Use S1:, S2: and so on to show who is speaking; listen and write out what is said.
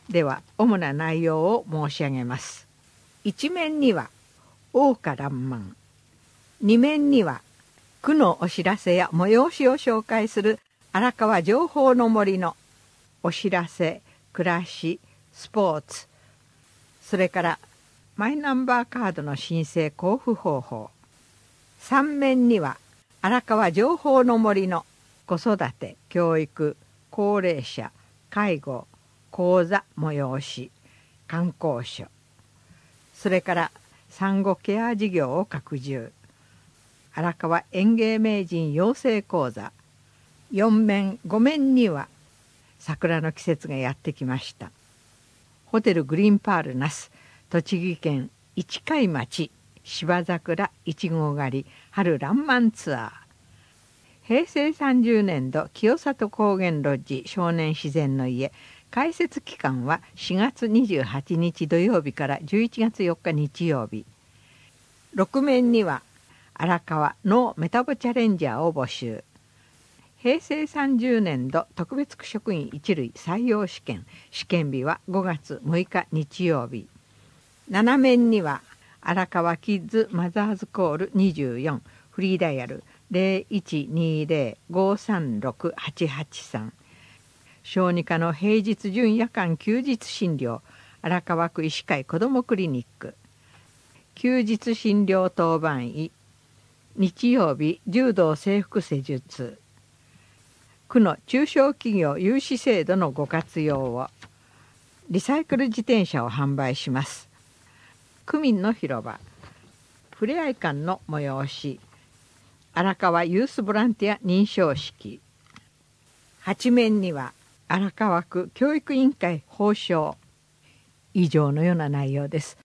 S1: では主な内容を申し上げます。一面には桜花爛漫、二面には区のお知らせや催しを紹介する荒川情報の森のお知らせ、暮らし、スポーツ、それからマイナンバーカードの申請交付方法。三面には荒川情報の森の子育て、教育、高齢者、介護、講座催し、観光所、それから産後ケア事業を拡充、荒川園芸名人養成講座。四面五面には桜の季節がやってきました。ホテルグリーンパール那須、栃木県市貝町芝桜1号狩り春爛漫ツアー。平成30年度清里高原ロッジ少年自然の家、開設期間は4月28日土曜日から11月4日日曜日。6面には荒川のメタボチャレンジャーを募集。平成30年度特別区職員一類採用試験、試験日は5月6日日曜日。7面には荒川キッズマザーズコール24、フリーダイヤル 0120-536-883、小児科の平日準夜間休日診療、荒川区医師会子どもクリニック。休日診療当番医、日曜日柔道整復施術。区の中小企業融資制度のご活用を。リサイクル自転車を販売します。区民の広場、ふれあい館の催し、荒川ユースボランティア認証式。8面には荒川区教育委員会報奨。以上のような内容です。